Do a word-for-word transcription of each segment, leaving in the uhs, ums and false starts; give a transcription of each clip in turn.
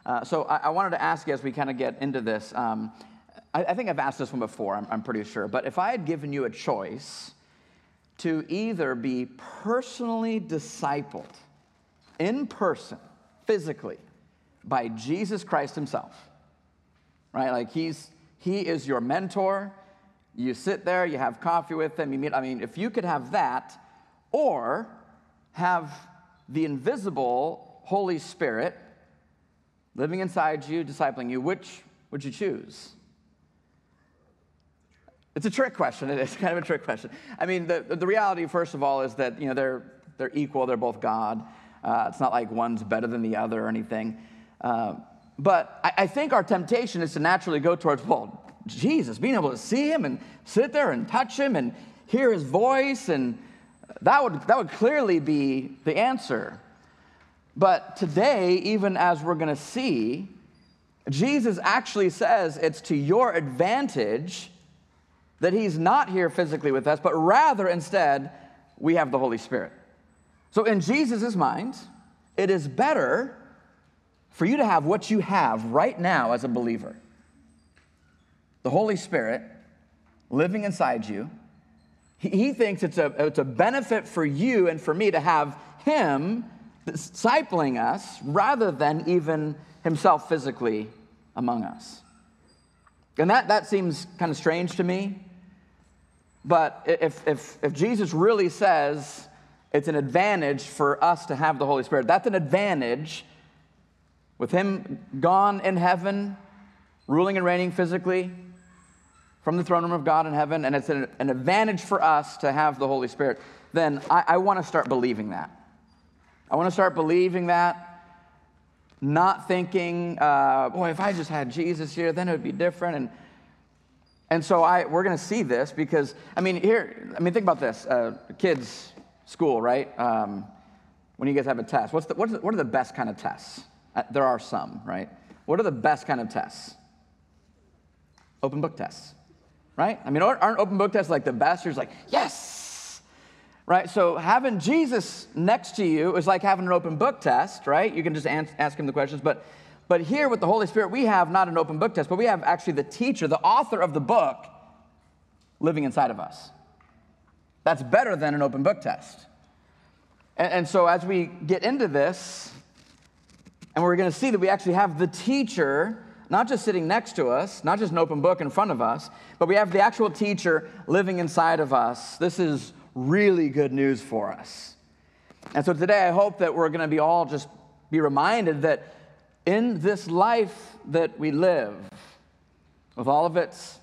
Uh, so I, I wanted to ask you as we kind of get into this. Um, I, I think I've asked this one before, I'm, I'm pretty sure. But if I had given you a choice to either be personally discipled in person, physically, by Jesus Christ himself, right? Like he's he is your mentor. You sit there, you have coffee with him, you meet. I mean, if you could have that, or have the invisible Holy Spirit living inside you, discipling you, which would you choose? It's a trick question. It is kind of a trick question. I mean, the, the reality, first of all, is that, you know, they're, they're equal. They're both God. Uh, it's not like one's better than the other or anything. Uh, but I, I think our temptation is to naturally go towards, well, Jesus, being able to see him and sit there and touch him and hear his voice, and that would, that would clearly be the answer. But today, even as we're going to see, Jesus actually says it's to your advantage that he's not here physically with us, but rather instead, we have the Holy Spirit. So in Jesus' mind, it is better for you to have what you have right now as a believer. The Holy Spirit living inside you. He, he thinks it's a, it's a benefit for you and for me to have him discipling us rather than even himself physically among us. And that, that seems kind of strange to me. But if, if, if Jesus really says it's an advantage for us to have the Holy Spirit, that's an advantage with him gone in heaven, ruling and reigning physically from the throne room of God in heaven, and it's an, an advantage for us to have the Holy Spirit, then I, I want to start believing that. I want to start believing that, not thinking, uh, boy, if I just had Jesus here, then it would be different. And and so I we're going to see this because, I mean, here, I mean, think about this. Uh, kids, school, right? Um, when you guys have a test, what's the, what, is the, what are the best kind of tests? Uh, there are some, right? What are the best kind of tests? Open book tests, right? I mean, aren't open book tests like the best? You're just like, yes, right? So having Jesus next to you is like having an open book test, right? You can just ask him the questions. But, but here with the Holy Spirit, we have not an open book test, but we have actually the teacher, the author of the book, living inside of us. That's better than an open book test. And, and so as we get into this, and we're going to see that we actually have the teacher not just sitting next to us, not just an open book in front of us, but we have the actual teacher living inside of us. This is really good news for us. And so today I hope that we're going to be all just be reminded that in this life that we live, with all of its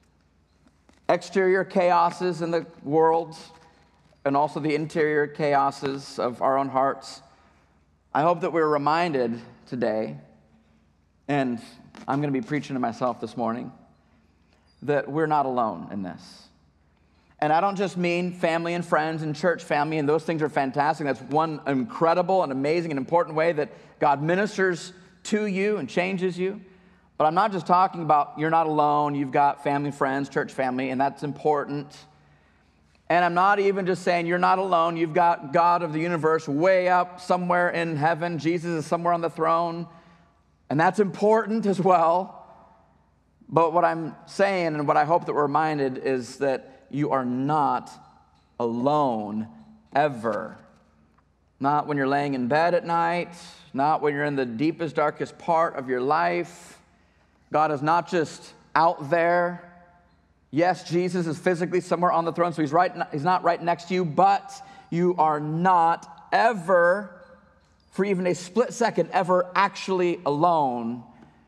exterior chaoses in the world, and also the interior chaoses of our own hearts, I hope that we're reminded today, and I'm going to be preaching to myself this morning, that we're not alone in this. And I don't just mean family and friends and church family, and those things are fantastic. That's one incredible and amazing and important way that God ministers to you and changes you. But I'm not just talking about you're not alone, you've got family, friends, church family, and that's important. And I'm not even just saying you're not alone, you've got God of the universe way up somewhere in heaven. Jesus is somewhere on the throne. And that's important as well. But what I'm saying and what I hope that we're reminded is that you are not alone ever. Not when you're laying in bed at night, not when you're in the deepest, darkest part of your life. God is not just out there. Yes, Jesus is physically somewhere on the throne, so he's right, he's not right next to you, but you are not ever, for even a split second, ever actually alone,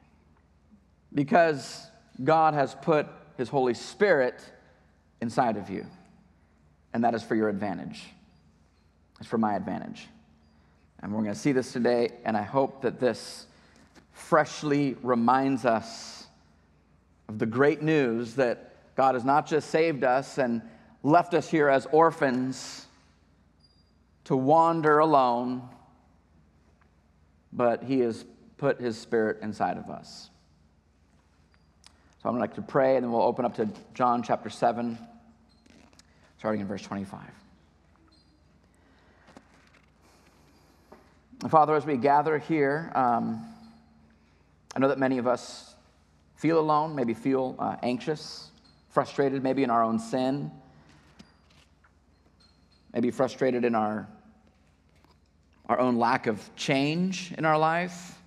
because God has put his Holy Spirit inside of you. And that is for your advantage. It's for my advantage. And we're going to see this today, and I hope that this freshly reminds us of the great news that God has not just saved us and left us here as orphans to wander alone, but he has put his Spirit inside of us. So I'm going to like to pray, and then we'll open up to John chapter seven, starting in verse twenty-five. Father, as we gather here, um, I know that many of us feel alone, maybe feel uh, anxious, frustrated maybe in our own sin, maybe frustrated in our, our own lack of change in our life.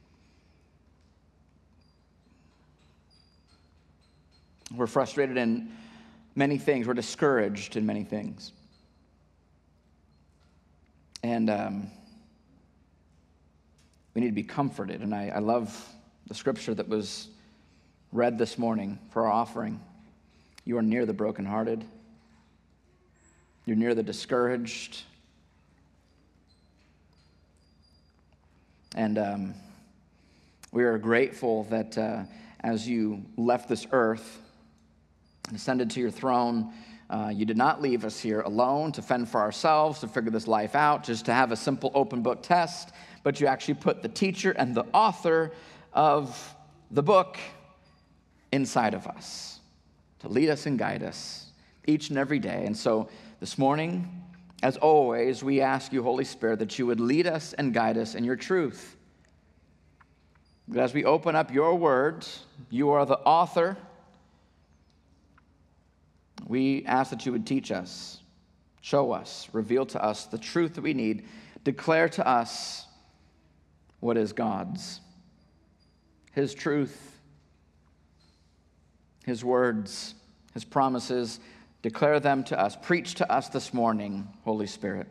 We're frustrated in many things. We're discouraged in many things. And um, we need to be comforted. And I, I love the scripture that was read this morning for our offering. You are near the brokenhearted. You're near the discouraged. And um, we are grateful that uh, as you left this earth and ascended to your throne, uh, you did not leave us here alone to fend for ourselves, to figure this life out, just to have a simple open book test, but you actually put the teacher and the author of the book inside of us to lead us and guide us each and every day. And so this morning, as always, we ask you, Holy Spirit, that you would lead us and guide us in your truth. But as we open up your word, you are the author. We ask that you would teach us, show us, reveal to us the truth that we need, declare to us what is God's, his truth, his words, his promises. Declare them to us. Preach to us this morning, Holy Spirit.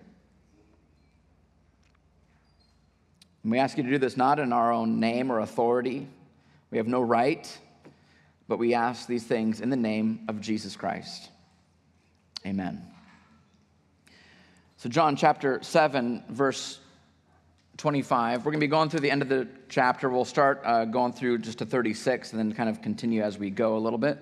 And we ask you to do this not in our own name or authority. We have no right, but we ask these things in the name of Jesus Christ. Amen. So John chapter seven, verse twenty-five. We're going to be going through the end of the chapter. We'll start uh, going through just to thirty-six and then kind of continue as we go a little bit.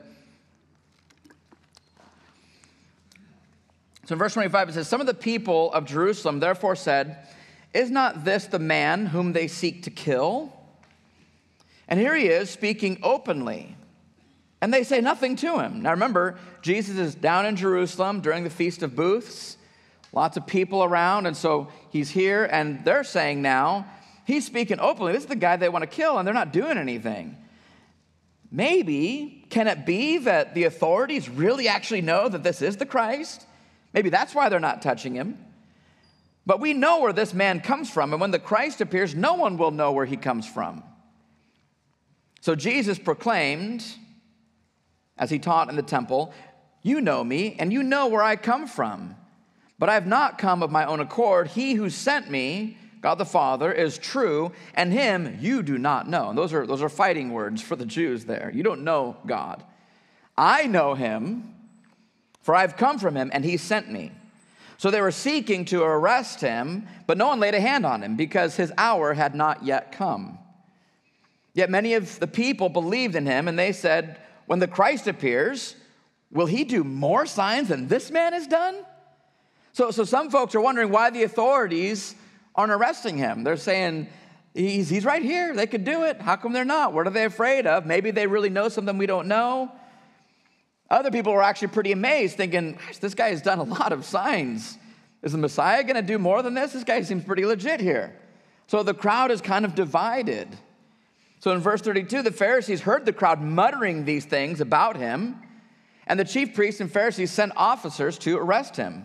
So in verse twenty-five, it says, "Some of the people of Jerusalem therefore said, 'Is not this the man whom they seek to kill? And here he is speaking openly, and they say nothing to him.'" Now remember, Jesus is down in Jerusalem during the Feast of Booths. Lots of people around, and so he's here, and they're saying now, he's speaking openly. This is the guy they want to kill, and they're not doing anything. Maybe, can it be that the authorities really actually know that this is the Christ? Maybe that's why they're not touching him. But we know where this man comes from, and when the Christ appears, no one will know where he comes from. So Jesus proclaimed, as he taught in the temple, "You know me, and you know where I come from. But I have not come of my own accord. He who sent me, God the Father, is true, and him you do not know." And those are, those are fighting words for the Jews there. You don't know God. I know him, for I have come from him, and he sent me. So they were seeking to arrest him, but no one laid a hand on him, because his hour had not yet come. Yet many of the people believed in him, and they said, "When the Christ appears, will he do more signs than this man has done?" So, so some folks are wondering why the authorities aren't arresting him. They're saying, he's, he's right here. They could do it. How come they're not? What are they afraid of? Maybe they really know something we don't know. Other people were actually pretty amazed, thinking, "Gosh, this guy has done a lot of signs. Is the Messiah going to do more than this? This guy seems pretty legit here." So the crowd is kind of divided. So in verse thirty-two, the Pharisees heard the crowd muttering these things about him, and the chief priests and Pharisees sent officers to arrest him.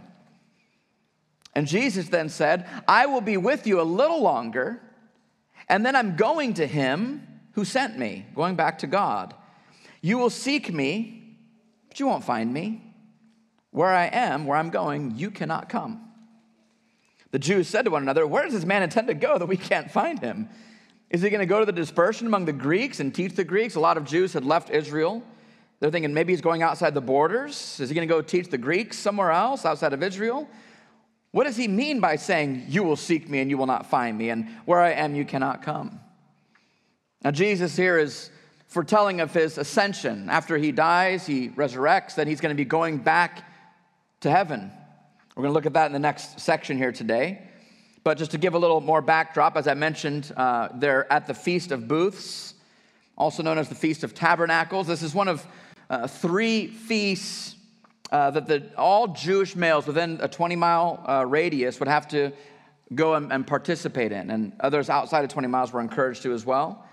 And Jesus then said, "I will be with you a little longer, and then I'm going to him who sent me," going back to God. "You will seek me, but you won't find me. Where I am, where I'm going, you cannot come." The Jews said to one another, "Where does this man intend to go that we can't find him? Is he going to go to the dispersion among the Greeks and teach the Greeks?" A lot of Jews had left Israel. They're thinking maybe he's going outside the borders. Is he going to go teach the Greeks somewhere else outside of Israel? What does he mean by saying, "You will seek me and you will not find me, and where I am you cannot come"? Now Jesus here is foretelling of his ascension. After he dies, he resurrects, then he's going to be going back to heaven. We're going to look at that in the next section here today. But just to give a little more backdrop, as I mentioned, uh, they're at the Feast of Booths, also known as the Feast of Tabernacles. This is one of uh, three feasts uh, that the, all Jewish males within a twenty-mile uh, radius would have to go and, and participate in. And others outside of twenty miles were encouraged to as well.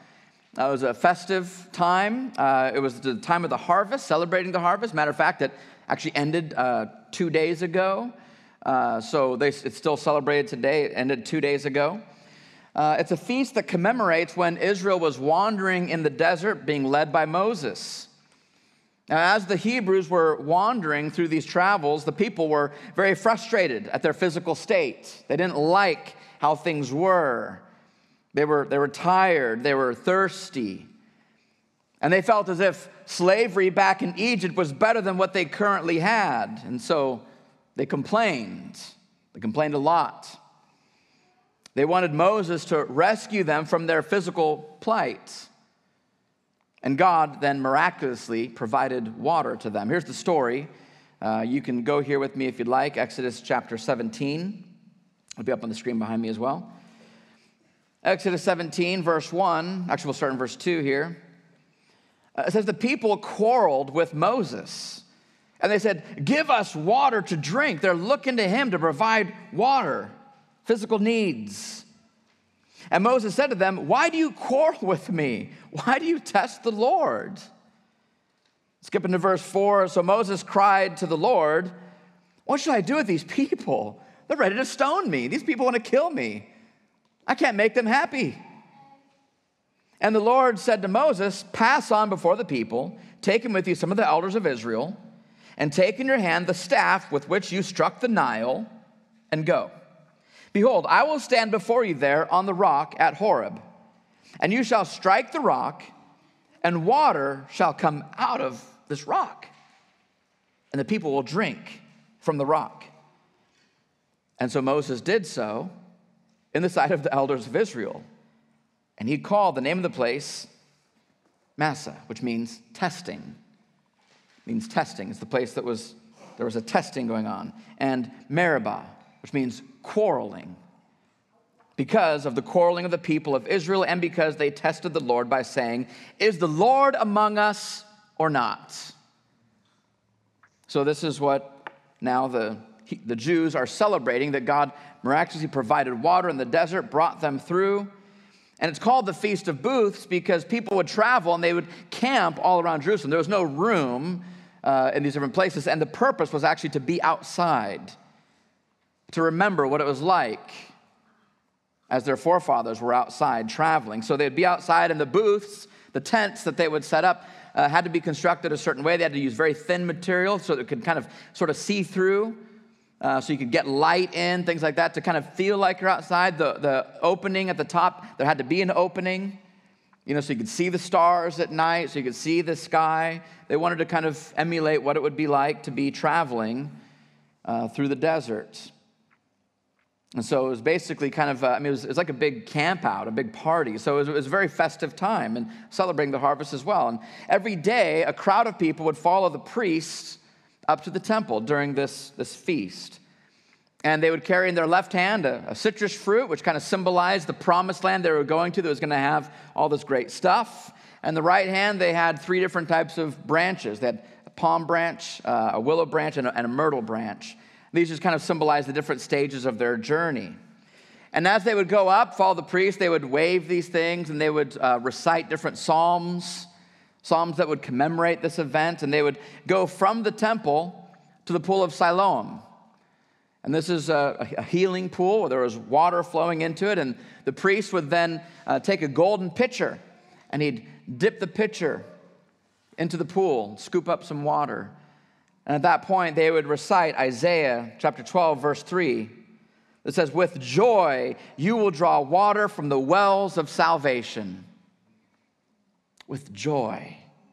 Uh, it was a festive time. Uh, it was the time of the harvest, celebrating the harvest. Matter of fact, it actually ended uh, two days ago. Uh, so they, it's still celebrated today. It ended two days ago. Uh, it's a feast that commemorates when Israel was wandering in the desert, being led by Moses. Now, as the Hebrews were wandering through these travels, the people were very frustrated at their physical state. They didn't like how things were. They were, they were tired. They were thirsty. And they felt as if slavery back in Egypt was better than what they currently had. And so they complained. They complained a lot. They wanted Moses to rescue them from their physical plight. And God then miraculously provided water to them. Here's the story. Uh, you can go here with me if you'd like. Exodus chapter seventeen. It'll be up on the screen behind me as well. Exodus seventeen, verse one. Actually, we'll start in verse two here. Uh, it says, the people quarreled with Moses. And they said, give us water to drink. They're looking to him to provide water, physical needs. And Moses said to them, why do you quarrel with me? Why do you test the Lord? Skipping to verse four. So Moses cried to the Lord, what should I do with these people? They're ready to stone me. These people want to kill me. I can't make them happy. And the Lord said to Moses, pass on before the people, take with you some of the elders of Israel, and take in your hand the staff with which you struck the Nile, and go. Behold, I will stand before you there on the rock at Horeb, and you shall strike the rock, and water shall come out of this rock, and the people will drink from the rock. And so Moses did so in the sight of the elders of Israel, and he called the name of the place Massah, which means testing. It means testing. It's the place that was, there was a testing going on. And Meribah, which means quarreling, because of the quarreling of the people of Israel and because they tested the Lord by saying, is the Lord among us or not? So this is what now the, the Jews are celebrating, that God miraculously provided water in the desert, brought them through. And it's called the Feast of Booths because people would travel and they would camp all around Jerusalem. There was no room uh, in these different places, and the purpose was actually to be outside, to remember what it was like as their forefathers were outside traveling. So they'd be outside, and the booths, the tents that they would set up, uh, had to be constructed a certain way. They had to use very thin material so that it could kind of sort of see through, uh, so you could get light in, things like that, to kind of feel like you're outside. The, the opening at the top, there had to be an opening, you know, so you could see the stars at night, so you could see the sky. They wanted to kind of emulate what it would be like to be traveling uh, through the desert. And so it was basically kind of, uh, I mean, it was, it was like a big camp out, a big party. So it was, it was a very festive time and celebrating the harvest as well. And every day, a crowd of people would follow the priests up to the temple during this, this feast. And they would carry in their left hand a, a citrus fruit, which kind of symbolized the promised land they were going to that was going to have all this great stuff. And the right hand, they had three different types of branches. They had a palm branch, uh, a willow branch, and a, and a myrtle branch. These just kind of symbolize the different stages of their journey. And as they would go up, follow the priest, they would wave these things, and they would uh, recite different psalms, psalms that would commemorate this event, and they would go from the temple to the pool of Siloam. And this is a, a healing pool where there was water flowing into it, and the priest would then uh, take a golden pitcher, and he'd dip the pitcher into the pool, scoop up some water. And at that point, they would recite Isaiah chapter twelve, verse three. It says, with joy you will draw water from the wells of salvation. With joy.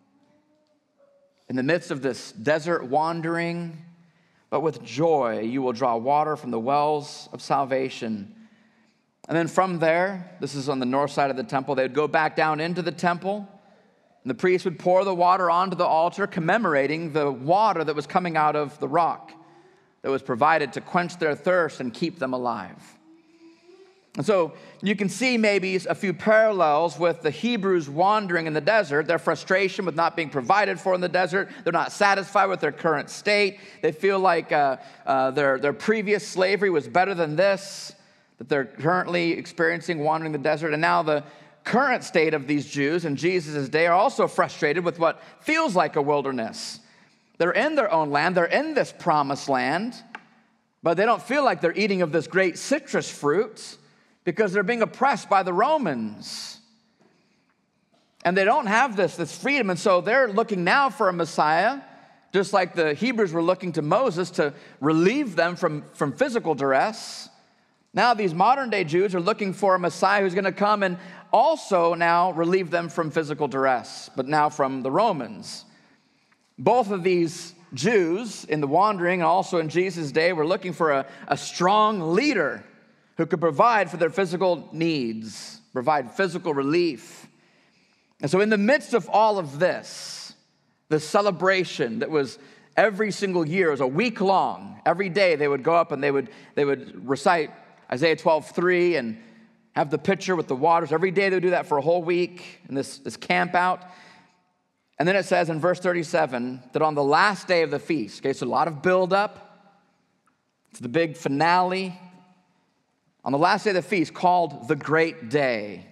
In the midst of this desert wandering, but with joy you will draw water from the wells of salvation. And then from there, this is on the north side of the temple, they would go back down into the temple. And the priest would pour the water onto the altar, commemorating the water that was coming out of the rock that was provided to quench their thirst and keep them alive. And so you can see maybe a few parallels with the Hebrews wandering in the desert, their frustration with not being provided for in the desert. They're not satisfied with their current state. They feel like uh, uh, their, their previous slavery was better than this, that they're currently experiencing wandering the desert. And now the current state of these Jews in Jesus' day are also frustrated with what feels like a wilderness. They're in their own land, they're in this promised land, but they don't feel like they're eating of this great citrus fruit because they're being oppressed by the Romans. And they don't have this, this freedom, and so they're looking now for a Messiah, just like the Hebrews were looking to Moses to relieve them from, from physical duress. Now these modern-day Jews are looking for a Messiah who's going to come and also now relieve them from physical duress, but now from the Romans. Both of these Jews in the wandering and also in Jesus' day were looking for a, a strong leader who could provide for their physical needs, provide physical relief. And so in the midst of all of this, the celebration that was every single year, it was a week long. Every day they would go up and they would, they would recite Isaiah twelve three and have the pitcher with the waters. Every day they would do that for a whole week in this, this camp out. And then it says in verse thirty-seven that on the last day of the feast, okay, so a lot of buildup to the big finale. On the last day of the feast, called the Great Day,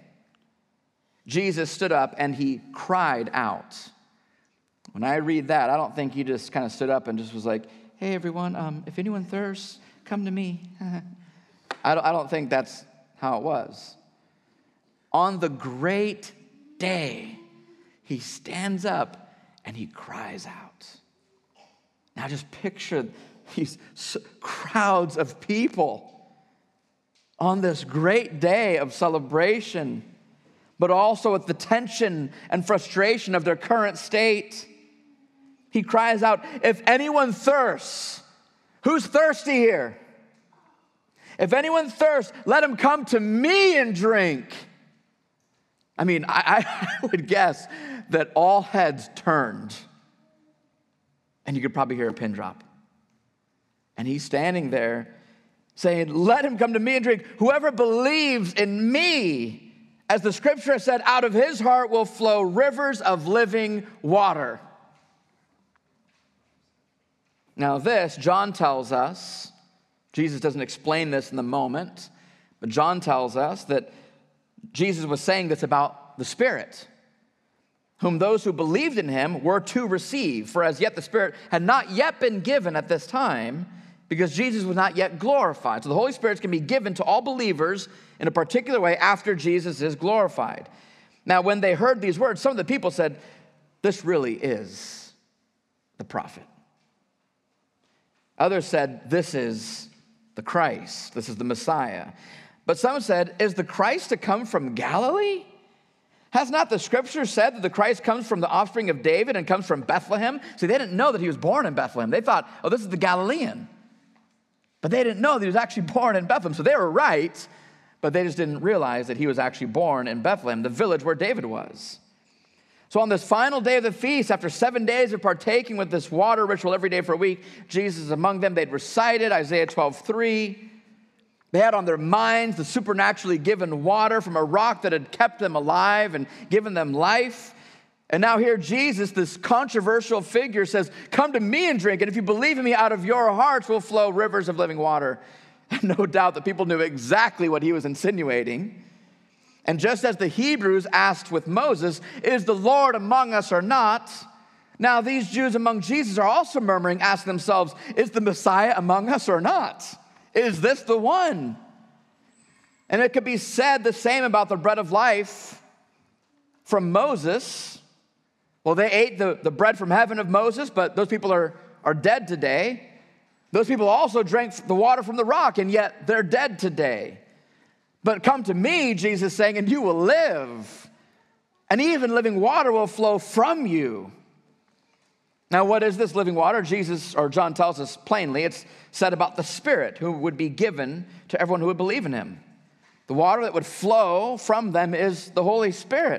Jesus stood up and he cried out. When I read that, I don't think he just kind of stood up and just was like, hey, everyone, um, if anyone thirsts, come to me. I don't, I don't think that's how it was. On the great day, he stands up and he cries out. Now just picture these crowds of people on this great day of celebration, but also with the tension and frustration of their current state. He cries out, if anyone thirsts, who's thirsty here? If anyone thirsts, let him come to me and drink. I mean, I, I would guess that all heads turned. And you could probably hear a pin drop. And he's standing there saying, let him come to me and drink. Whoever believes in me, as the scripture said, out of his heart will flow rivers of living water. Now this, John tells us, Jesus doesn't explain this in the moment, but John tells us that Jesus was saying this about the Spirit, whom those who believed in him were to receive. For as yet the Spirit had not yet been given at this time, because Jesus was not yet glorified. So the Holy Spirit can be given to all believers in a particular way after Jesus is glorified. Now when they heard these words, some of the people said, this really is the prophet. Others said, this is the Christ, this is the Messiah. But some said, is the Christ to come from Galilee? Has not the scripture said that the Christ comes from the offspring of David and comes from Bethlehem? See, they didn't know that he was born in Bethlehem. They thought, oh, this is the Galilean. But they didn't know that he was actually born in Bethlehem. So they were right, but they just didn't realize that he was actually born in Bethlehem, the village where David was. So on this final day of the feast, after seven days of partaking with this water ritual every day for a week, Jesus is among them. They'd recited Isaiah twelve three. They had on their minds the supernaturally given water from a rock that had kept them alive and given them life. And now here Jesus, this controversial figure, says, come to me and drink, and if you believe in me, out of your hearts will flow rivers of living water. And no doubt that people knew exactly what he was insinuating. And just as the Hebrews asked with Moses, is the Lord among us or not? Now these Jews among Jesus are also murmuring, asking themselves, is the Messiah among us or not? Is this the one? And it could be said the same about the bread of life from Moses. Well, they ate the, the bread from heaven of Moses, but those people are, are dead today. Those people also drank the water from the rock, and yet they're dead today. But come to me, Jesus is saying, and you will live. And even living water will flow from you. Now, what is this living water? Jesus, or John tells us plainly, it's said about the Spirit who would be given to everyone who would believe in him. The water that would flow from them is the Holy Spirit.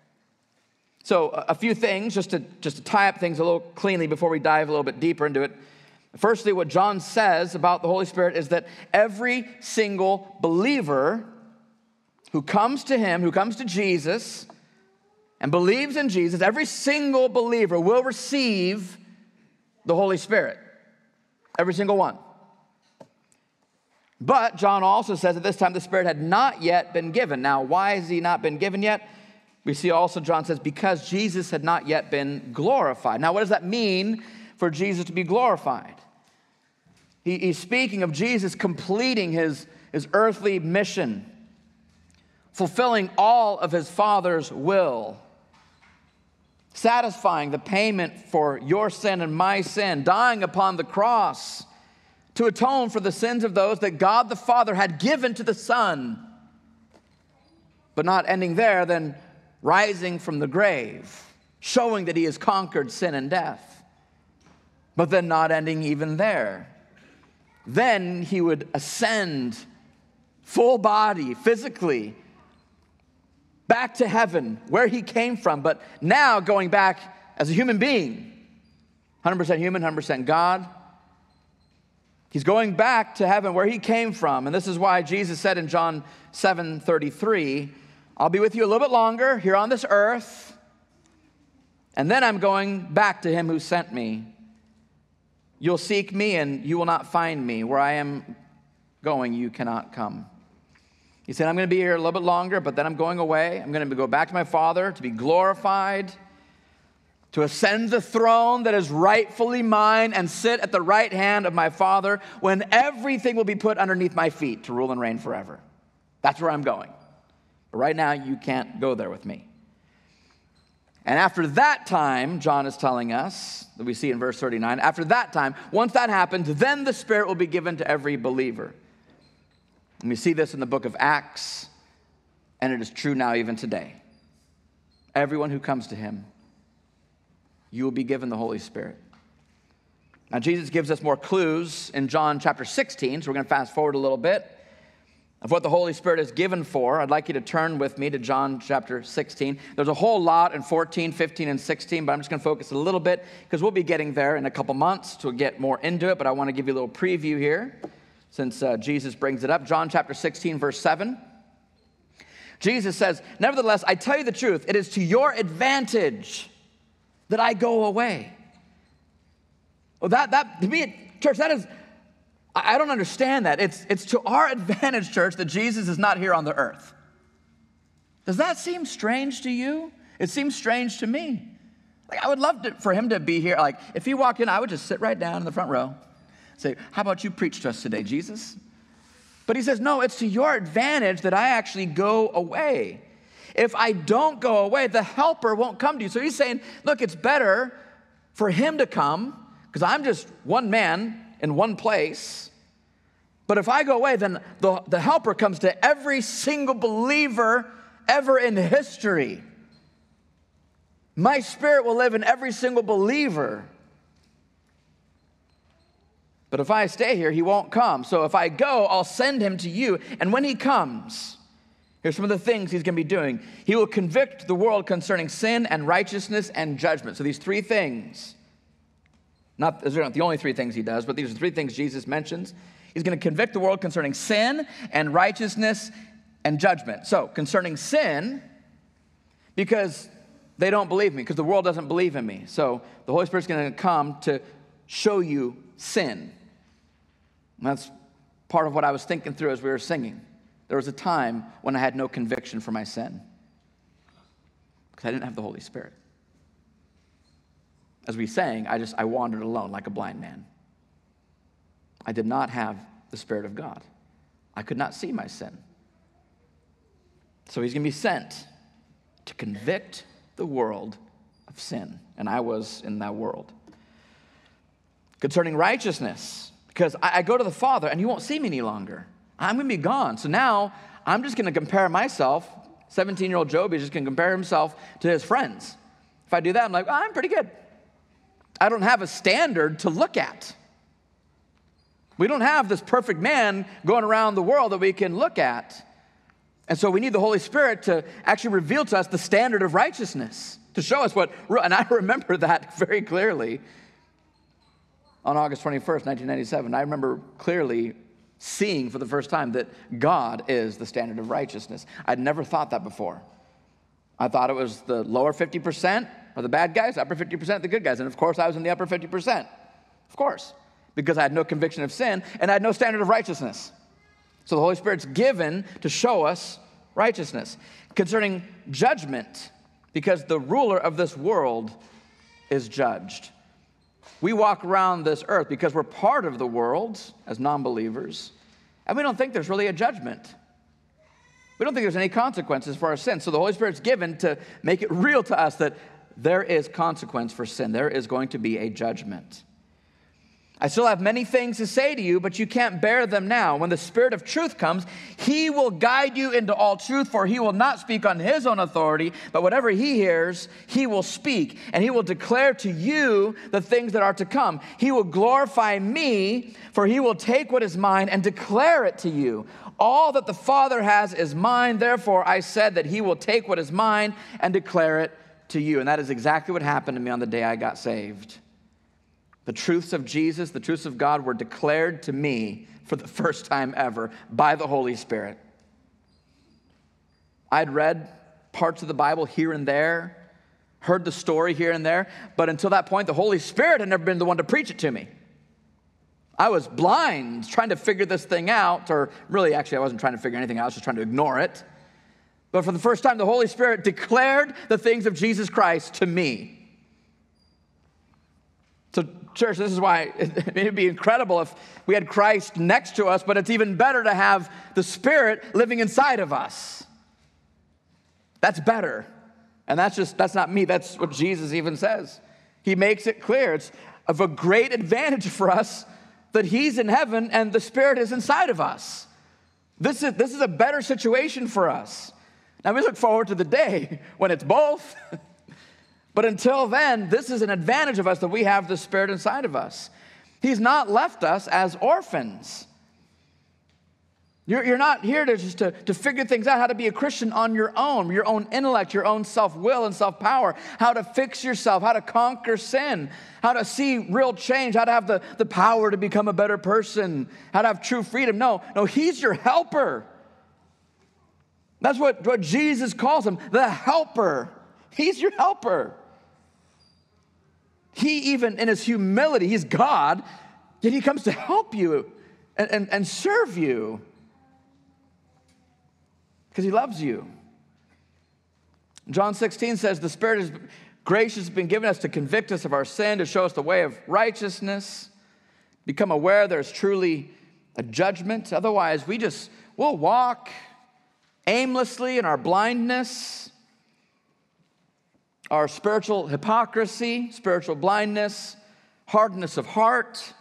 So a few things, just to, just to tie up things a little cleanly before we dive a little bit deeper into it. Firstly, what John says about the Holy Spirit is that every single believer who comes to him, who comes to Jesus and believes in Jesus, every single believer will receive the Holy Spirit. Every single one. But John also says at this time the Spirit had not yet been given. Now, why has he not been given yet? We see also John says because Jesus had not yet been glorified. Now, what does that mean for Jesus to be glorified? He, he's speaking of Jesus completing his, his earthly mission, fulfilling all of his Father's will, satisfying the payment for your sin and my sin, dying upon the cross to atone for the sins of those that God the Father had given to the Son. But not ending there, then rising from the grave, showing that he has conquered sin and death. But then not ending even there. Then he would ascend full body, physically, back to heaven, where he came from, but now going back as a human being. one hundred percent human, one hundred percent God. He's going back to heaven where he came from. And this is why Jesus said in John seven thirty-three, I'll be with you a little bit longer here on this earth, and then I'm going back to him who sent me. You'll seek me and you will not find me. Where I am going, you cannot come. He said, I'm going to be here a little bit longer, but then I'm going away. I'm going to go back to my Father to be glorified, to ascend the throne that is rightfully mine and sit at the right hand of my Father when everything will be put underneath my feet to rule and reign forever. That's where I'm going. But right now, you can't go there with me. And after that time, John is telling us, that we see in verse thirty-nine, after that time, once that happens, then the Spirit will be given to every believer. And we see this in the book of Acts, and it is true now even today. Everyone who comes to him, you will be given the Holy Spirit. Now, Jesus gives us more clues in John chapter sixteen, so we're going to fast forward a little bit of what the Holy Spirit is given for. I'd like you to turn with me to John chapter sixteen. There's a whole lot in fourteen, fifteen, and sixteen, but I'm just going to focus a little bit because we'll be getting there in a couple months to get more into it, but I want to give you a little preview here since uh, Jesus brings it up. John chapter sixteen, verse seven. Jesus says, nevertheless, I tell you the truth, it is to your advantage that I go away. Well, that, that to me, church, that is, I don't understand that. It's, it's to our advantage, church, that Jesus is not here on the earth. Does that seem strange to you? It seems strange to me. Like, I would love to, for him to be here. Like, if he walked in, I would just sit right down in the front row. Say, how about you preach to us today, Jesus? But he says, no, it's to your advantage that I actually go away. If I don't go away, the helper won't come to you. So he's saying, look, it's better for him to come because I'm just one man in one place. But if I go away, then the, the helper comes to every single believer ever in history. My Spirit will live in every single believer. But if I stay here, he won't come. So if I go, I'll send him to you. And when he comes, here's some of the things he's going to be doing. He will convict the world concerning sin and righteousness and judgment. So these three things, not, these are not the only three things he does, but these are three things Jesus mentions. He's going to convict the world concerning sin and righteousness and judgment. So concerning sin, because they don't believe me, because the world doesn't believe in me. So the Holy Spirit's going to come to show you sin. And that's part of what I was thinking through as we were singing. There was a time when I had no conviction for my sin because I didn't have the Holy Spirit. As we sang, I just, I wandered alone like a blind man. I did not have the Spirit of God. I could not see my sin. So he's going to be sent to convict the world of sin. And I was in that world. Concerning righteousness, because I, I go to the Father and you won't see me any longer. I'm going to be gone. So now I'm just going to compare myself. seventeen-year-old Job is just going to compare himself to his friends. If I do that, I'm like, oh, I'm pretty good. I don't have a standard to look at. We don't have this perfect man going around the world that we can look at. And so we need the Holy Spirit to actually reveal to us the standard of righteousness, to show us what, and I remember that very clearly on August twenty-first, nineteen ninety-seven. I remember clearly seeing for the first time that God is the standard of righteousness. I'd never thought that before. I thought it was the lower fifty percent are the bad guys, upper fifty percent the good guys. And of course, I was in the upper fifty percent. Of course. Because I had no conviction of sin and I had no standard of righteousness. So the Holy Spirit's given to show us righteousness. Concerning judgment, because the ruler of this world is judged. We walk around this earth because we're part of the world as non-believers, and we don't think there's really a judgment. We don't think there's any consequences for our sin. So the Holy Spirit's given to make it real to us that there is consequence for sin. There is going to be a judgment. I still have many things to say to you, but you can't bear them now. When the Spirit of truth comes, he will guide you into all truth, for he will not speak on his own authority, but whatever he hears, he will speak, and he will declare to you the things that are to come. He will glorify me, for he will take what is mine and declare it to you. All that the Father has is mine, therefore I said that he will take what is mine and declare it to you. And that is exactly what happened to me on the day I got saved. The truths of Jesus, the truths of God were declared to me for the first time ever by the Holy Spirit. I'd read parts of the Bible here and there, heard the story here and there, but until that point, the Holy Spirit had never been the one to preach it to me. I was blind, trying to figure this thing out, or really, actually, I wasn't trying to figure anything out, I was just trying to ignore it. But for the first time, the Holy Spirit declared the things of Jesus Christ to me. So, church, this is why it would be incredible if we had Christ next to us, but it's even better to have the Spirit living inside of us. That's better. And that's just, that's not me. That's what Jesus even says. He makes it clear. It's of a great advantage for us that he's in heaven and the Spirit is inside of us. This is, this is a better situation for us. Now, we look forward to the day when it's both. But until then, this is an advantage of us that we have the Spirit inside of us. He's not left us as orphans. You're, you're not here to just to, to figure things out, how to be a Christian on your own, your own intellect, your own self-will and self-power, how to fix yourself, how to conquer sin, how to see real change, how to have the, the power to become a better person, how to have true freedom. No, no, he's your helper. That's what, what Jesus calls him, the helper. He's your helper. He even, in his humility, he's God, yet he comes to help you and, and, and serve you because he loves you. John sixteen says, the Spirit is gracious, has been given us to convict us of our sin, to show us the way of righteousness, become aware there's truly a judgment. Otherwise, we just, we'll walk aimlessly in our blindness, our spiritual hypocrisy, spiritual blindness, hardness of heart.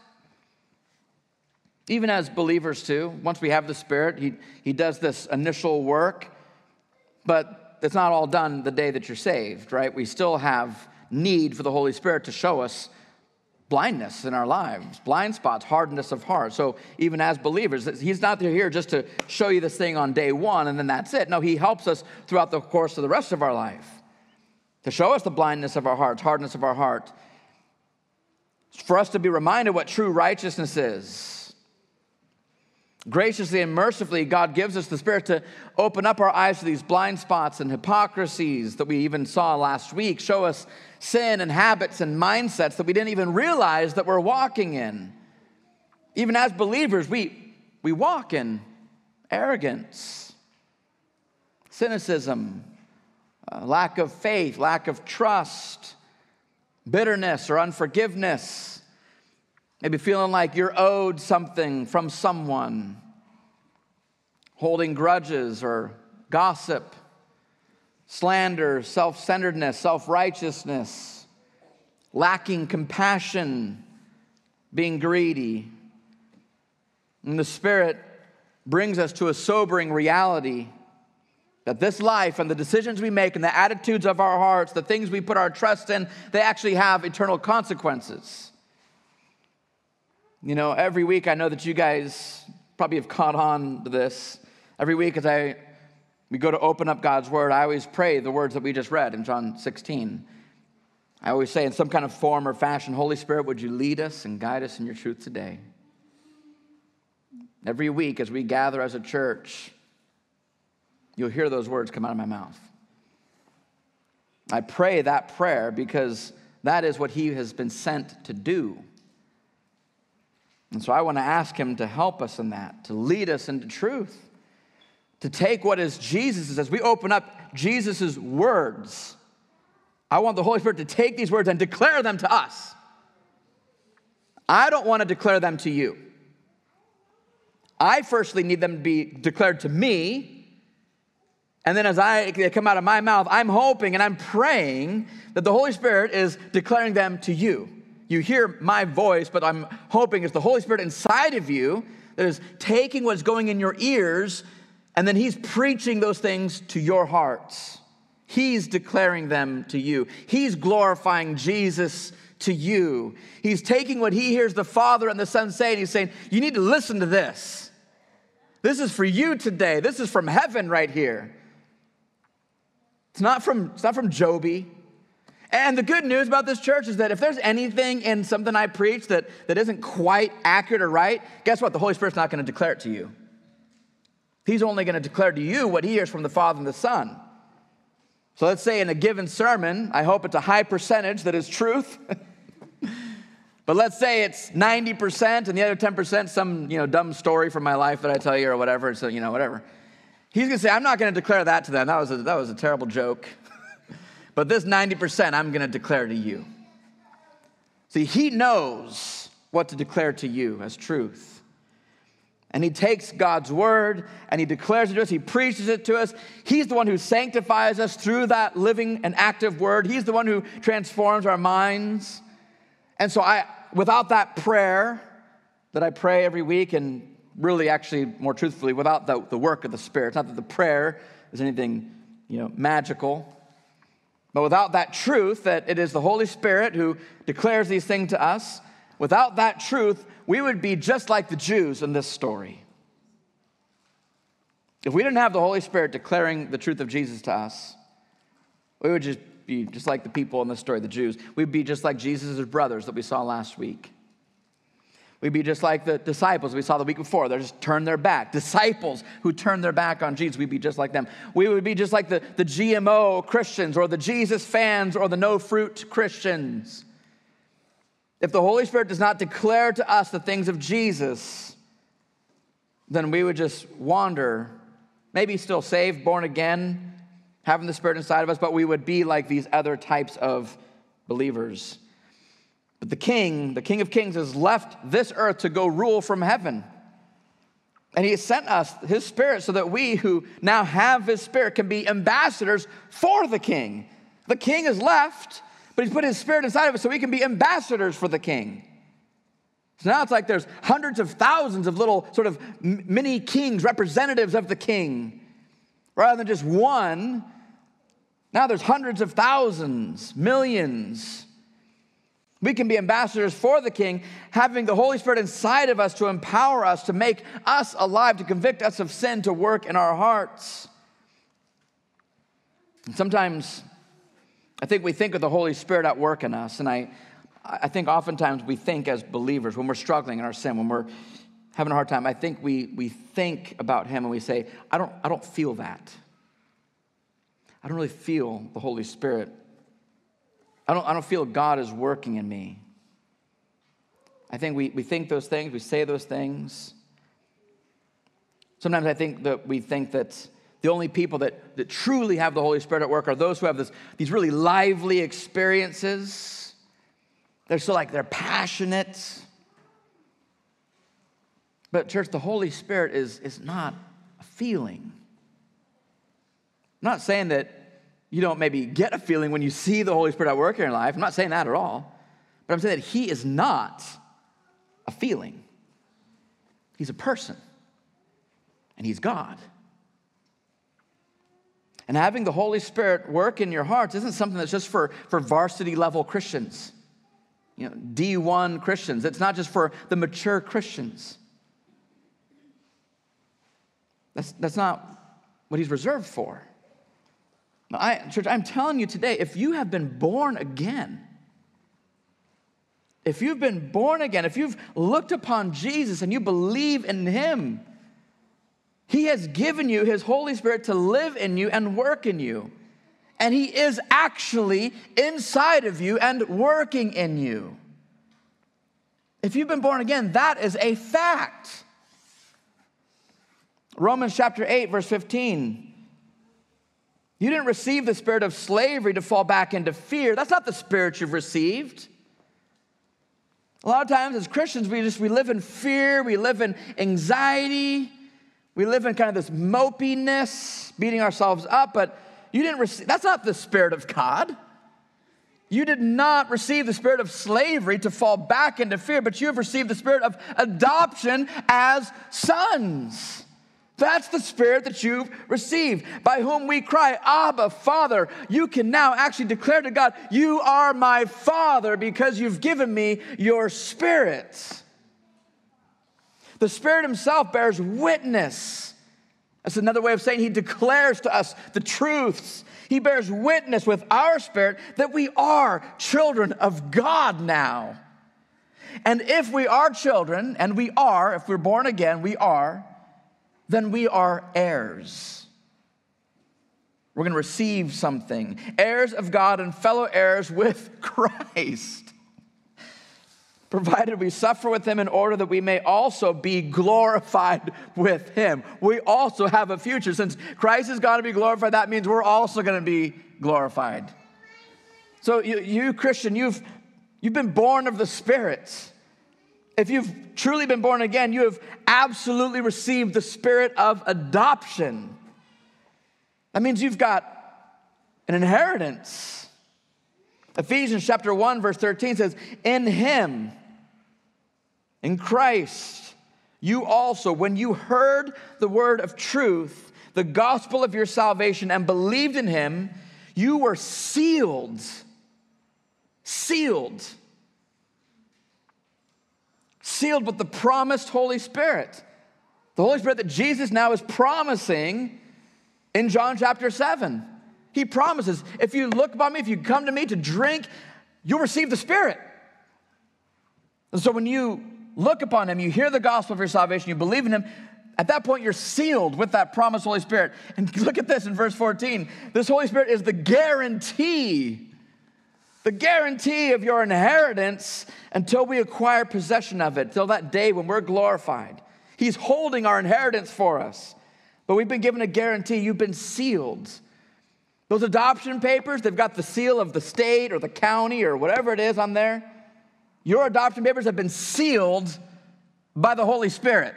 Even as believers too, once we have the Spirit, he, he does this initial work, but it's not all done the day that you're saved, right? We still have need for the Holy Spirit to show us blindness in our lives, blind spots, hardness of heart. So even as believers, he's not here just to show you this thing on day one and then that's it. No, he helps us throughout the course of the rest of our life to show us the blindness of our hearts, hardness of our heart, for us to be reminded what true righteousness is. Graciously and mercifully, God gives us the Spirit to open up our eyes to these blind spots and hypocrisies that we even saw last week, show us sin and habits and mindsets that we didn't even realize that we're walking in. Even as believers, we, we walk in arrogance, cynicism, uh, lack of faith, lack of trust, bitterness or unforgiveness, maybe feeling like you're owed something from someone, holding grudges or gossip, slander, self-centeredness, self-righteousness, lacking compassion, being greedy. And the Spirit brings us to a sobering reality that this life and the decisions we make and the attitudes of our hearts, the things we put our trust in, they actually have eternal consequences. You know, every week, I know that you guys probably have caught on to this. Every week as I we go to open up God's Word, I always pray the words that we just read in John sixteen. I always say in some kind of form or fashion, Holy Spirit, would you lead us and guide us in your truth today? Every week as we gather as a church, you'll hear those words come out of my mouth. I pray that prayer because that is what he has been sent to do. And so I want to ask him to help us in that, to lead us into truth, to take what is Jesus' as we open up Jesus' words. I want the Holy Spirit to take these words and declare them to us. I don't want to declare them to you. I firstly need them to be declared to me. And then as I they come out of my mouth, I'm hoping and I'm praying that the Holy Spirit is declaring them to you. You hear my voice, but I'm hoping it's the Holy Spirit inside of you that is taking what's going in your ears, and then he's preaching those things to your hearts. He's declaring them to you. He's glorifying Jesus to you. He's taking what he hears the Father and the Son say, and he's saying, you need to listen to this. This is for you today. This is from heaven right here. It's not from, it's not from Joby. And the good news about this church is that if there's anything in something I preach that, that isn't quite accurate or right, guess what? The Holy Spirit's not going to declare it to you. He's only going to declare to you what he hears from the Father and the Son. So let's say in a given sermon, I hope it's a high percentage that is truth. But let's say it's ninety percent and the other ten percent some, you know, dumb story from my life that I tell you or whatever. So, you know, whatever. He's going to say, I'm not going to declare that to them. That was a, that was a terrible joke. But this ninety percent I'm going to declare to you. See, he knows what to declare to you as truth. And he takes God's word and he declares it to us. He preaches it to us. He's the one who sanctifies us through that living and active word. He's the one who transforms our minds. And so I, without that prayer that I pray every week, and really actually more truthfully, without the, the work of the Spirit, it's not that the prayer is anything, you know, magical, but without that truth that it is the Holy Spirit who declares these things to us, without that truth, we would be just like the Jews in this story. If we didn't have the Holy Spirit declaring the truth of Jesus to us, we would just be just like the people in this story, the Jews. We'd be just like Jesus' brothers that we saw last week. We'd be just like the disciples we saw the week before. They just turned their back. Disciples who turned their back on Jesus, we'd be just like them. We would be just like the, the G M O Christians or the Jesus fans or the no-fruit Christians. If the Holy Spirit does not declare to us the things of Jesus, then we would just wander, maybe still saved, born again, having the Spirit inside of us, but we would be like these other types of believers. But the King, the King of Kings, has left this earth to go rule from heaven. And he has sent us his Spirit so that we who now have his Spirit can be ambassadors for the King. The King has left, but he's put his Spirit inside of us so we can be ambassadors for the King. So now it's like there's hundreds of thousands of little sort of mini kings, representatives of the King. Rather than just one, now there's hundreds of thousands, millions. We can be ambassadors for the King, having the Holy Spirit inside of us to empower us, to make us alive, to convict us of sin, to work in our hearts. And sometimes I think we think of the Holy Spirit at work in us, and I, I think oftentimes we think as believers, when we're struggling in our sin, when we're having a hard time, I think we, we think about him and we say, I don't, I don't feel that. I don't really feel the Holy Spirit. I don't, I don't feel God is working in me. I think we, we think those things, we say those things. Sometimes I think that we think that the only people that, that truly have the Holy Spirit at work are those who have this, these really lively experiences. They're so like, they're passionate. But church, the Holy Spirit is, is not a feeling. I'm not saying that you don't maybe get a feeling when you see the Holy Spirit at work in your life. I'm not saying that at all. But I'm saying that he is not a feeling. He's a person. And he's God. And having the Holy Spirit work in your hearts isn't something that's just for, for varsity level Christians. You know, D one Christians. It's not just for the mature Christians. That's, that's not what he's reserved for. I, church, I'm telling you today, if you have been born again, if you've been born again, if you've looked upon Jesus and you believe in him, he has given you his Holy Spirit to live in you and work in you. And he is actually inside of you and working in you. If you've been born again, that is a fact. Romans chapter eight, verse fifteen. You didn't receive the spirit of slavery to fall back into fear. That's not the spirit you've received. A lot of times as Christians, we just we live in fear, we live in anxiety, we live in kind of this mopiness, beating ourselves up, but you didn't receive, that's not the Spirit of God. You did not receive the spirit of slavery to fall back into fear, but you have received the spirit of adoption as sons. That's the spirit that you've received, by whom we cry, Abba, Father. You can now actually declare to God, you are my Father because you've given me your Spirit. The Spirit himself bears witness. That's another way of saying he declares to us the truths. He bears witness with our spirit that we are children of God now. And if we are children, and we are, if we're born again, we are, then we are heirs. We're going to receive something. Heirs of God and fellow heirs with Christ. Provided we suffer with him in order that we may also be glorified with him. We also have a future. Since Christ is going to be glorified, that means we're also going to be glorified. So you, you Christian, you've, you've been born of the Spirit. If you've truly been born again, you have absolutely received the spirit of adoption. That means you've got an inheritance. Ephesians chapter one, verse thirteen says, in him, in Christ, you also, when you heard the word of truth, the gospel of your salvation, and believed in him, you were sealed. Sealed. Sealed with the promised Holy Spirit. The Holy Spirit that Jesus now is promising in John chapter seven. He promises, if you look upon me, if you come to me to drink, you'll receive the Spirit. And so when you look upon him, you hear the gospel of your salvation, you believe in him, at that point you're sealed with that promised Holy Spirit. And look at this in verse fourteen. This Holy Spirit is the guarantee The guarantee of your inheritance until we acquire possession of it, till that day when we're glorified. He's holding our inheritance for us. But we've been given a guarantee. You've been sealed. Those adoption papers, they've got the seal of the state or the county or whatever it is on there. Your adoption papers have been sealed by the Holy Spirit.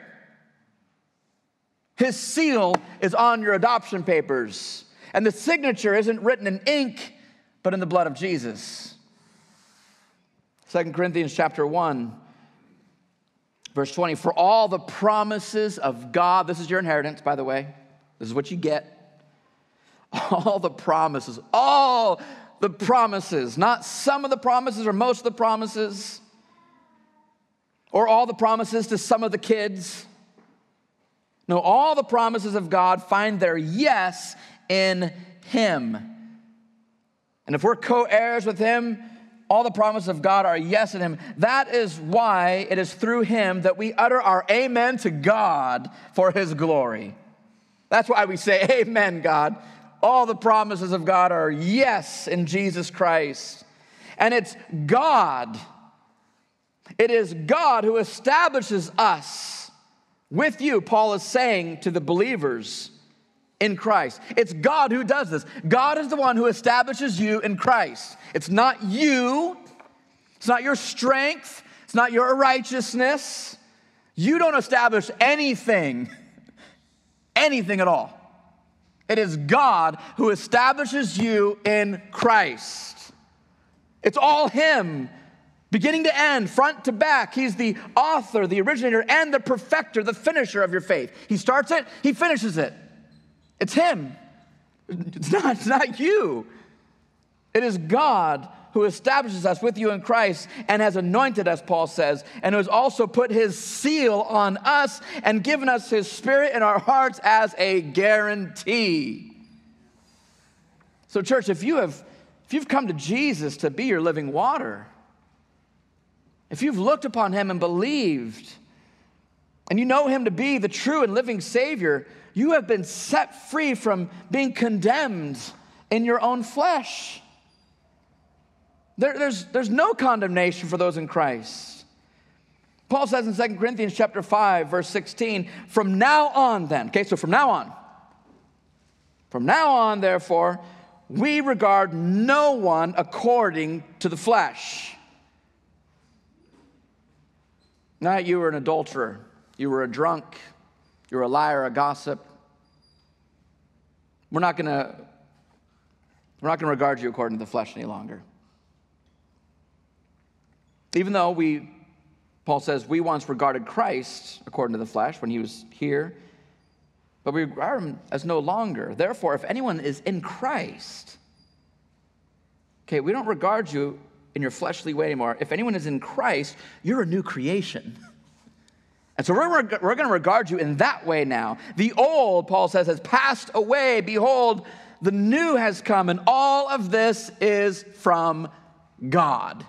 His seal is on your adoption papers. And the signature isn't written in ink, but in the blood of Jesus. Second Corinthians chapter one, verse twenty, for all the promises of God, this is your inheritance, by the way. This is what you get. All the promises, all the promises, not some of the promises or most of the promises, or all the promises to some of the kids. No, all the promises of God find their yes in him. And if we're co-heirs with him, all the promises of God are yes in him. That is why it is through him that we utter our amen to God for his glory. That's why we say, amen, God. All the promises of God are yes in Jesus Christ. And it's God. It is God who establishes us with you, Paul is saying to the believers in Christ. It's God who does this. God is the one who establishes you in Christ. It's not you. It's not your strength. It's not your righteousness. You don't establish anything, anything at all. It is God who establishes you in Christ. It's all him, beginning to end, front to back. He's the author, the originator, and the perfecter, the finisher of your faith. He starts it, he finishes it. It's him. It's not, it's not you. It is God who establishes us with you in Christ and has anointed us, Paul says, and who has also put his seal on us and given us his Spirit in our hearts as a guarantee. So, church, if you have, if you've come to Jesus to be your living water, if you've looked upon him and believed, and you know him to be the true and living Savior, you have been set free from being condemned in your own flesh. There, there's, there's no condemnation for those in Christ. Paul says in Second Corinthians chapter five, verse sixteen, from now on then, okay, so from now on, from now on, therefore, we regard no one according to the flesh. Now you were an adulterer, you were a drunk, you were a liar, a gossip. We're not gonna, we're not gonna regard you according to the flesh any longer. Even though we, Paul says, we once regarded Christ according to the flesh when he was here, but we regard him as no longer. Therefore, if anyone is in Christ, okay, we don't regard you in your fleshly way anymore. If anyone is in Christ, you're a new creation. And so we're, we're going to regard you in that way now. The old, Paul says, has passed away. Behold, the new has come, and all of this is from God.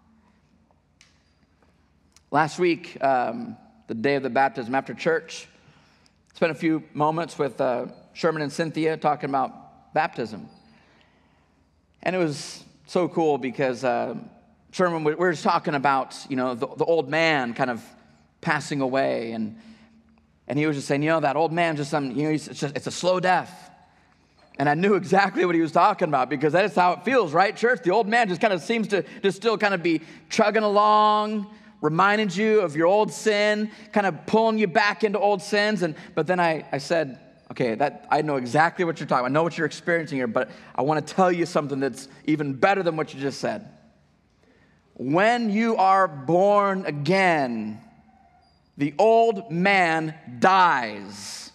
Last week, um, the day of the baptism after church, spent a few moments with uh, Sherman and Cynthia talking about baptism. And it was so cool because uh, Sherman, we were just talking about, you know, the, the old man kind of passing away. And and he was just saying, you know, that old man just, some, you know, it's, just, it's a slow death. And I knew exactly what he was talking about because that is how it feels, right, church? The old man just kind of seems to just still kind of be chugging along, reminding you of your old sin, kind of pulling you back into old sins. And but then I, I said, okay, that I know exactly what you're talking about. I know what you're experiencing here, but I want to tell you something that's even better than what you just said. When you are born again, the old man dies,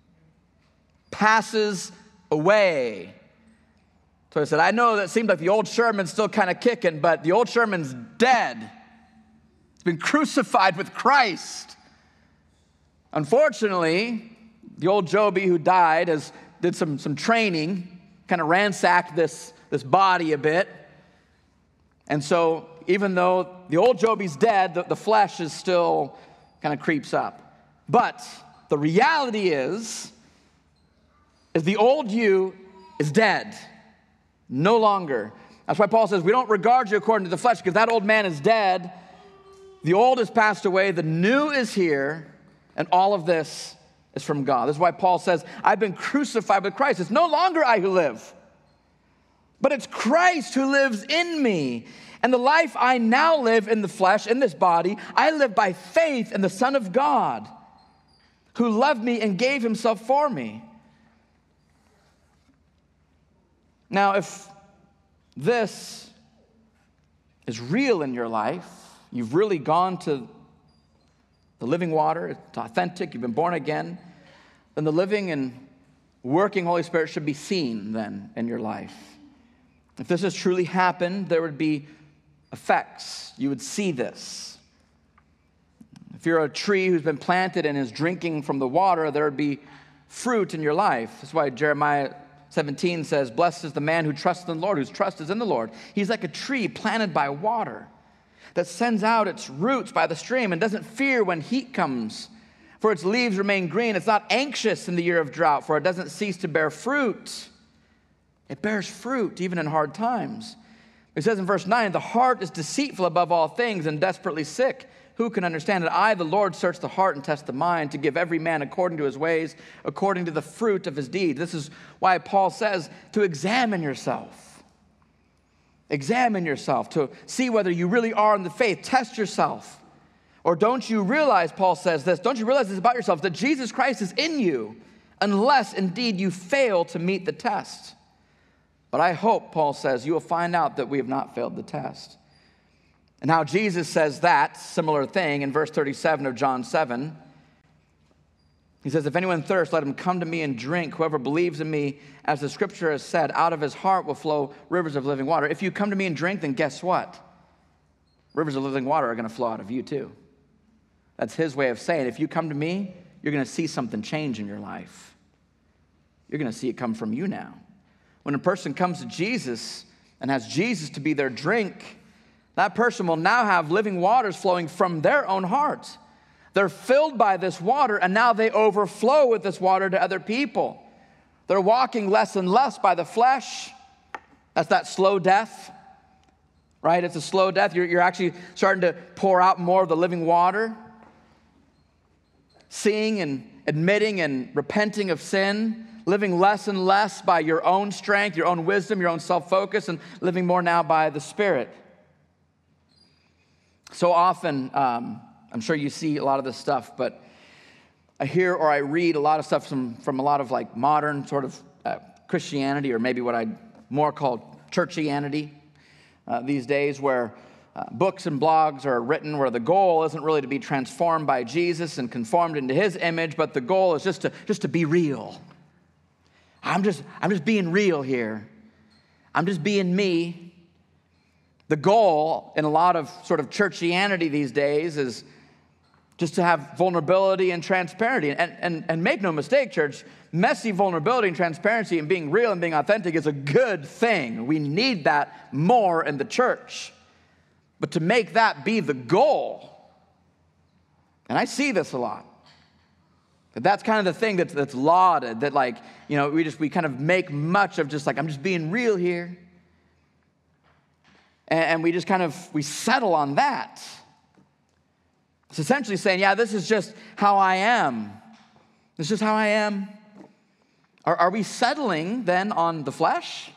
passes away. So I said, I know that seemed like the old Sherman's still kind of kicking, but the old Sherman's dead. It's been crucified with Christ. Unfortunately, the old Joby who died has did some, some training, kind of ransacked this, this body a bit. And so even though the old Joby's dead, the, the flesh is still kind of creeps up. But the reality is, is the old you is dead. No longer. That's why Paul says, we don't regard you according to the flesh because that old man is dead. The old has passed away, the new is here, and all of this is from God. This is why Paul says, I've been crucified with Christ. It's no longer I who live, but it's Christ who lives in me. And the life I now live in the flesh, in this body, I live by faith in the Son of God, who loved me and gave himself for me. Now, if this is real in your life, you've really gone to the living water, it's authentic, you've been born again, then the living and working Holy Spirit should be seen then in your life. If this has truly happened, there would be effects. You would see this. If you're a tree who's been planted and is drinking from the water, there would be fruit in your life. That's why Jeremiah seventeen says, blessed is the man who trusts in the Lord, whose trust is in the Lord. He's like a tree planted by water that sends out its roots by the stream and doesn't fear when heat comes, for its leaves remain green. It's not anxious in the year of drought, for it doesn't cease to bear fruit. It bears fruit even in hard times. It says in verse nine, the heart is deceitful above all things and desperately sick. Who can understand it? I, the Lord, search the heart and test the mind to give every man according to his ways, according to the fruit of his deeds. This is why Paul says to examine yourself. Examine yourself to see whether you really are in the faith. Test yourself. Or don't you realize, Paul says this, don't you realize this about yourself, that Jesus Christ is in you, unless indeed you fail to meet the test. But I hope, Paul says, you will find out that we have not failed the test. And how Jesus says that similar thing in verse thirty-seven of John seven. He says, if anyone thirsts, let him come to me and drink. Whoever believes in me, as the scripture has said, out of his heart will flow rivers of living water. If you come to me and drink, then guess what? Rivers of living water are going to flow out of you too. That's his way of saying, if you come to me, you're going to see something change in your life. You're going to see it come from you now. When a person comes to Jesus and has Jesus to be their drink, that person will now have living waters flowing from their own hearts. They're filled by this water, and now they overflow with this water to other people. They're walking less and less by the flesh. That's that slow death. right? It's a slow death. You're, you're actually starting to pour out more of the living water, seeing and admitting and repenting of sin, living less and less by your own strength, your own wisdom, your own self-focus, and living more now by the Spirit. So often, um, I'm sure you see a lot of this stuff, but I hear or I read a lot of stuff from, from a lot of like modern sort of uh, Christianity, or maybe what I'd more call churchianity uh, these days, where uh, books and blogs are written where the goal isn't really to be transformed by Jesus and conformed into his image, but the goal is just to just to be real. I'm just I'm just being real here. I'm just being me. The goal in a lot of sort of churchianity these days is just to have vulnerability and transparency. And, and, and make no mistake, church, messy vulnerability and transparency and being real and being authentic is a good thing. We need that more in the church. But to make that be the goal, and I see this a lot, that that's kind of the thing that's, that's lauded, that like, you know, we just, we kind of make much of just like, I'm just being real here. And, and we just kind of, we settle on that. It's essentially saying, yeah, this is just how I am. This is just how I am. Are, are we settling then on the flesh?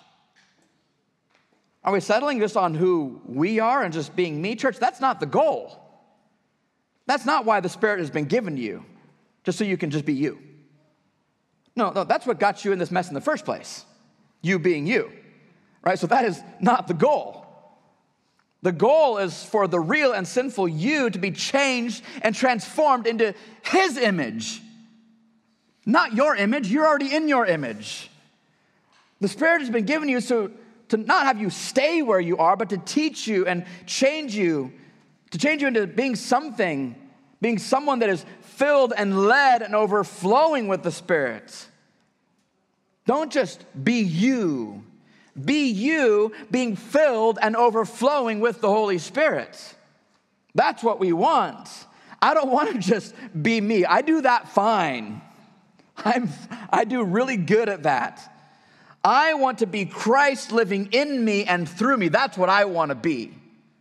Are we settling just on who we are and just being me? Church, that's not the goal. That's not why the Spirit has been given to you, just so you can just be you. No, no, that's what got you in this mess in the first place, you being you, right? So that is not the goal. The goal is for the real and sinful you to be changed and transformed into his image. Not your image. You're already in your image. The Spirit has been given you so to not have you stay where you are, but to teach you and change you, to change you into being something, being someone that is filled and led and overflowing with the Spirit. Don't just be you. Be you being filled and overflowing with the Holy Spirit. That's what we want. I don't want to just be me. I do that fine. I'm, I do really good at that. I want to be Christ living in me and through me. That's what I want to be.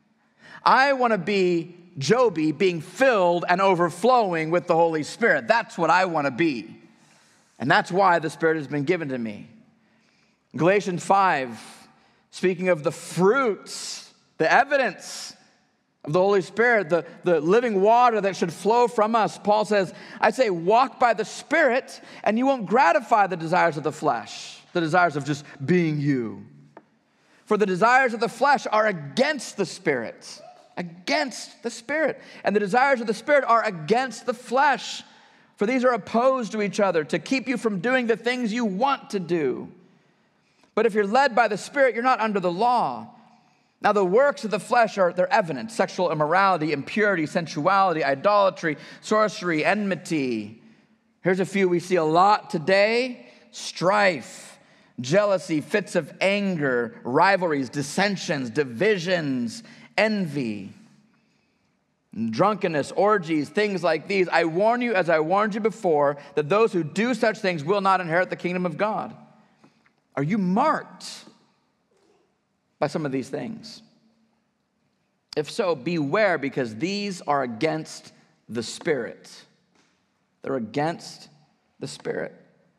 I want to be Joby being filled and overflowing with the Holy Spirit. That's what I want to be. And that's why the Spirit has been given to me. Galatians five, speaking of the fruits, the evidence of the Holy Spirit, the, the living water that should flow from us, Paul says, I say, walk by the Spirit, and you won't gratify the desires of the flesh, the desires of just being you. For the desires of the flesh are against the Spirit, against the Spirit. And the desires of the Spirit are against the flesh. For these are opposed to each other to keep you from doing the things you want to do. But if you're led by the Spirit, you're not under the law. Now the works of the flesh are, they're evident: sexual immorality, impurity, sensuality, idolatry, sorcery, enmity. Here's a few we see a lot today: strife, jealousy, fits of anger, rivalries, dissensions, divisions, envy, drunkenness, orgies, things like these. I warn you, as I warned you before, that those who do such things will not inherit the kingdom of God. Are you marked by some of these things? If so, beware, because these are against the Spirit. They're against the Spirit.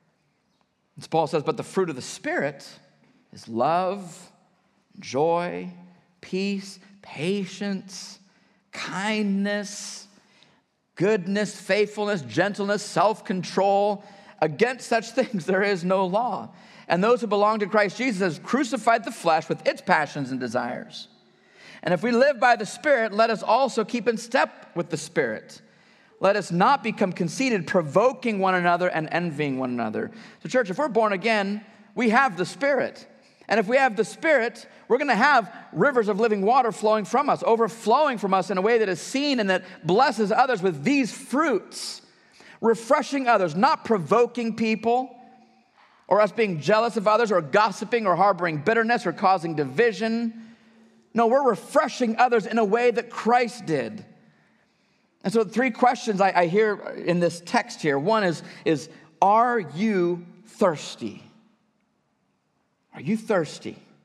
As Paul says, but the fruit of the Spirit is love, joy, peace, patience, kindness, goodness, faithfulness, gentleness, self-control. Against such things there is no law. And those who belong to Christ Jesus have crucified the flesh with its passions and desires. And if we live by the Spirit, let us also keep in step with the Spirit. Let us not become conceited, provoking one another and envying one another. So church, if we're born again, we have the Spirit. And if we have the Spirit, we're going to have rivers of living water flowing from us, overflowing from us in a way that is seen and that blesses others with these fruits. Refreshing others, not provoking people, or us being jealous of others, or gossiping, or harboring bitterness, or causing division. No, we're refreshing others in a way that Christ did. And so three questions I, I hear in this text here. One is, is, are you thirsty? Are you thirsty?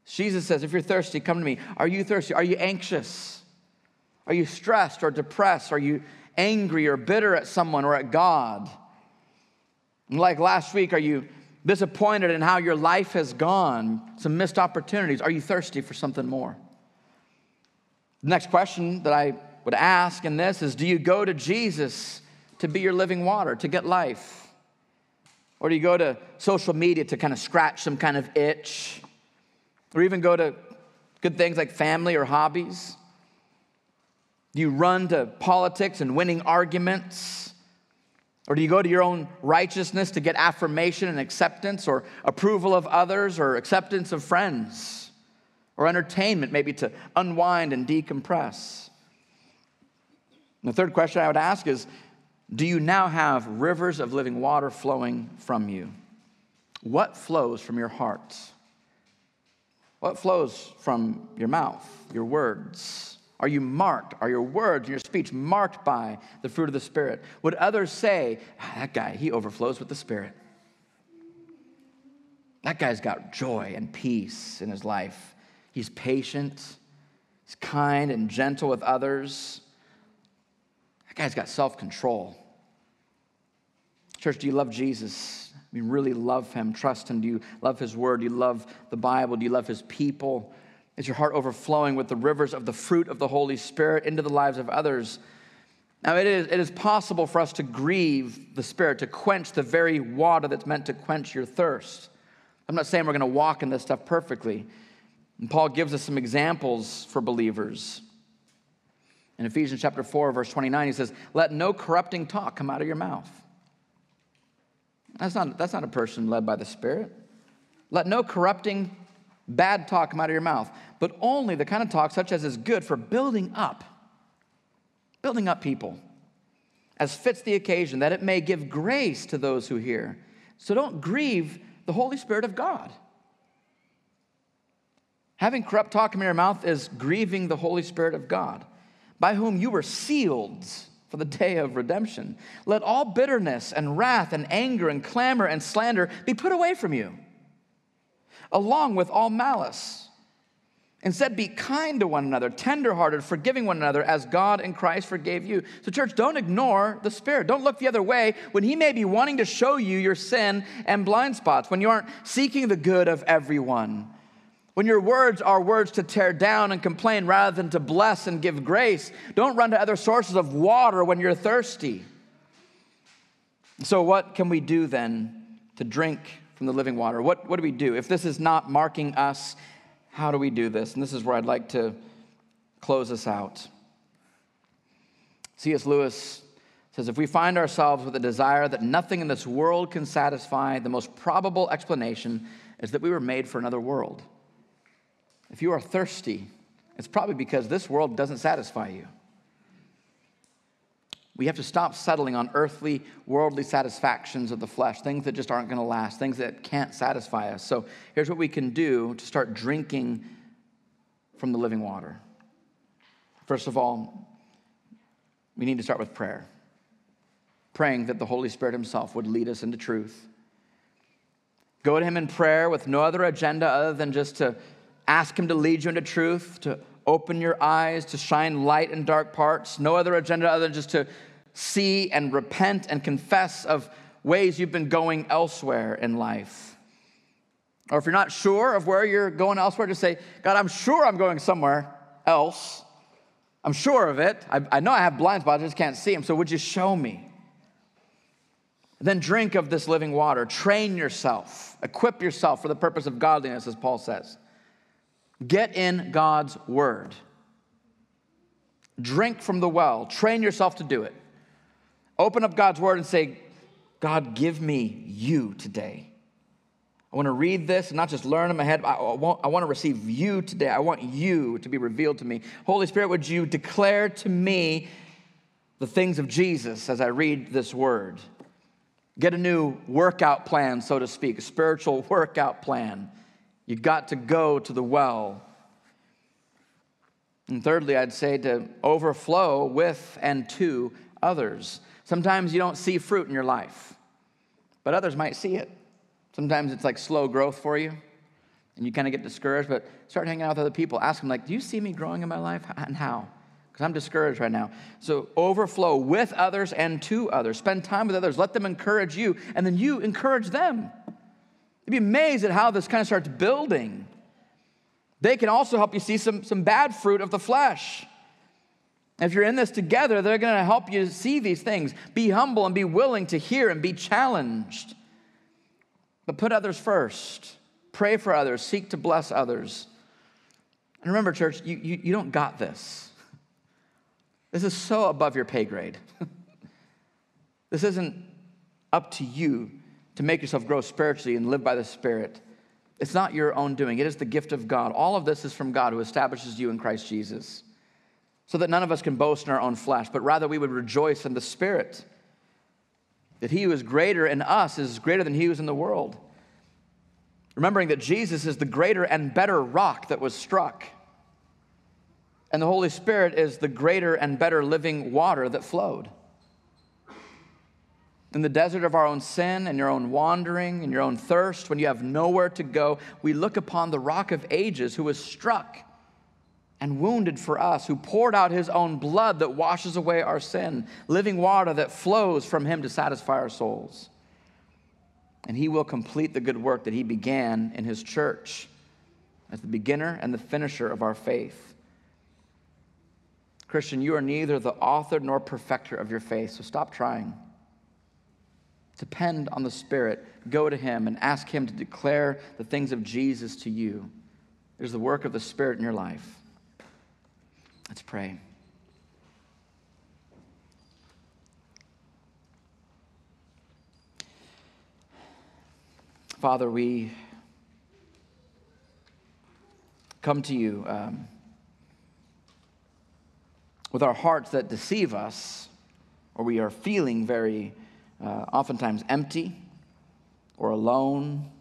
Jesus says, if you're thirsty, come to me. Are you thirsty? Are you anxious? Are you stressed or depressed? Are you angry or bitter at someone or at God? And like last week, are you disappointed in how your life has gone? Some missed opportunities. Are you thirsty for something more? The next question that I would ask in this is, do you go to Jesus to be your living water, to get life? Or do you go to social media to kind of scratch some kind of itch? Or even go to good things like family or hobbies? Do you run to politics and winning arguments? Or do you go to your own righteousness to get affirmation and acceptance or approval of others or acceptance of friends? Or entertainment, maybe to unwind and decompress? And the third question I would ask is, do you now have rivers of living water flowing from you? What flows from your heart? What flows from your mouth, your words? Are you marked? Are your words and your speech marked by the fruit of the Spirit? Would others say, ah, that guy, he overflows with the Spirit. That guy's got joy and peace in his life. He's patient. He's kind and gentle with others. That guy's got self-control. Church, do you love Jesus? Do you really love him, trust him? Do you love his word? Do you love the Bible? Do you love his people? Is your heart overflowing with the rivers of the fruit of the Holy Spirit into the lives of others? Now, it is, it is possible for us to grieve the Spirit, to quench the very water that's meant to quench your thirst. I'm not saying we're going to walk in this stuff perfectly. And Paul gives us some examples for believers. In Ephesians chapter four, verse twenty-nine, he says, let no corrupting talk come out of your mouth. That's not, that's not a person led by the Spirit. Let no corrupting, bad talk come out of your mouth, but only the kind of talk such as is good for building up, building up people, as fits the occasion, that it may give grace to those who hear. So don't grieve the Holy Spirit of God. Having corrupt talk in your mouth is grieving the Holy Spirit of God, by whom you were sealed for the day of redemption. Let all bitterness and wrath and anger and clamor and slander be put away from you, along with all malice. Instead, be kind to one another, tenderhearted, forgiving one another as God in Christ forgave you. So church, don't ignore the Spirit. Don't look the other way when he may be wanting to show you your sin and blind spots, when you aren't seeking the good of everyone. When your words are words to tear down and complain rather than to bless and give grace. Don't run to other sources of water when you're thirsty. So what can we do then to drink from the living water? What, what do we do? If this is not marking us, how do we do this? And this is where I'd like to close us out. C S Lewis says, if we find ourselves with a desire that nothing in this world can satisfy, the most probable explanation is that we were made for another world. If you are thirsty, it's probably because this world doesn't satisfy you. We have to stop settling on earthly, worldly satisfactions of the flesh, things that just aren't going to last, things that can't satisfy us. So here's what we can do to start drinking from the living water. First of all, we need to start with prayer. Praying that the Holy Spirit himself would lead us into truth. Go to him in prayer with no other agenda other than just to ask him to lead you into truth, to open your eyes, to shine light in dark parts. No other agenda other than just to see and repent and confess of ways you've been going elsewhere in life. Or if you're not sure of where you're going elsewhere, just say, God, I'm sure I'm going somewhere else. I'm sure of it. I, I know I have blind spots, I just can't see them. So would you show me? Then drink of this living water. Train yourself. Equip yourself for the purpose of godliness, as Paul says. Get in God's word. Drink from the well. Train yourself to do it. Open up God's word and say, God, give me you today. I want to read this and not just learn in my head. I want, I want to receive you today. I want you to be revealed to me. Holy Spirit, would you declare to me the things of Jesus as I read this word? Get a new workout plan, so to speak, a spiritual workout plan. You've got to go to the well. And thirdly, I'd say to overflow with and to others. Sometimes you don't see fruit in your life, but others might see it. Sometimes it's like slow growth for you. and you kind of get discouraged, but start hanging out with other people. Ask them, like, do you see me growing in my life, and how? Because I'm discouraged right now. So overflow with others and to others. Spend time with others. Let them encourage you, and then you encourage them. You'd be amazed at how this kind of starts building. They can also help you see some, some bad fruit of the flesh. If you're in this together, they're going to help you see these things. Be humble and be willing to hear and be challenged. But put others first. Pray for others. Seek to bless others. And remember, church, you, you, you don't got this. This is so above your pay grade. This isn't up to you to make yourself grow spiritually and live by the Spirit. It's not your own doing. It is the gift of God. All of this is from God who establishes you in Christ Jesus, so that none of us can boast in our own flesh, but rather we would rejoice in the Spirit, that he who is greater in us is greater than he who is in the world. Remembering that Jesus is the greater and better rock that was struck, and the Holy Spirit is the greater and better living water that flowed. In the desert of our own sin and your own wandering and your own thirst, when you have nowhere to go, we look upon the Rock of Ages who was struck and wounded for us, who poured out his own blood that washes away our sin, living water that flows from him to satisfy our souls. And he will complete the good work that he began in his church as the beginner and the finisher of our faith. Christian, you are neither the author nor perfecter of your faith, so stop trying. Depend on the Spirit. Go to him and ask him to declare the things of Jesus to you. It is the work of the Spirit in your life. Let's pray. Father, we come to you um, with our hearts that deceive us, or we are feeling very uh, oftentimes empty or alone.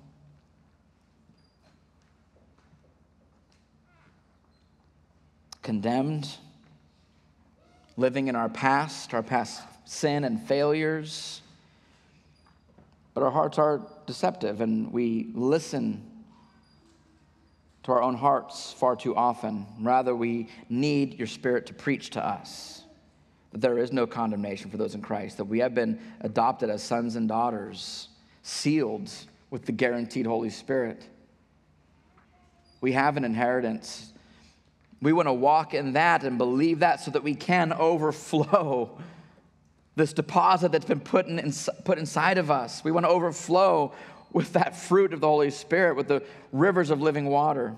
Condemned, living in our past, our past sin and failures. But our hearts are deceptive, and we listen to our own hearts far too often. Rather, we need your Spirit to preach to us that there is no condemnation for those in Christ, that we have been adopted as sons and daughters, sealed with the guaranteed Holy Spirit. We have an inheritance. We want to walk in that and believe that so that we can overflow this deposit that's been put, in, put inside of us. We want to overflow with that fruit of the Holy Spirit, with the rivers of living water.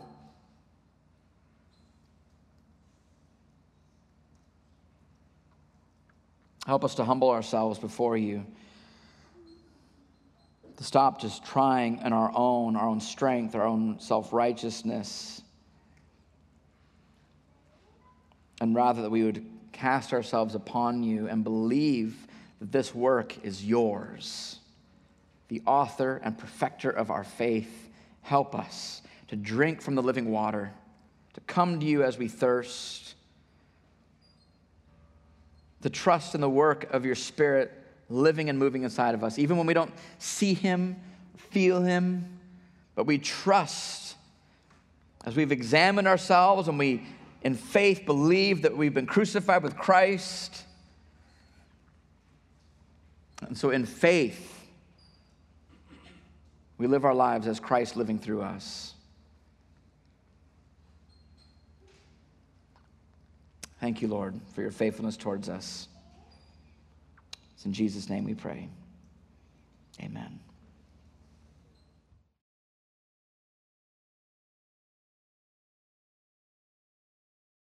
Help us to humble ourselves before you, to stop just trying in our own, our own strength, our own self-righteousness, and rather that we would cast ourselves upon you and believe that this work is yours. The author and perfecter of our faith, help us to drink from the living water, to come to you as we thirst, to trust in the work of your Spirit living and moving inside of us, even when we don't see him, feel him, but we trust as we've examined ourselves and we in faith believe that we've been crucified with Christ. And so in faith, we live our lives as Christ living through us. Thank you, Lord, for your faithfulness towards us. It's in Jesus' name we pray. Amen.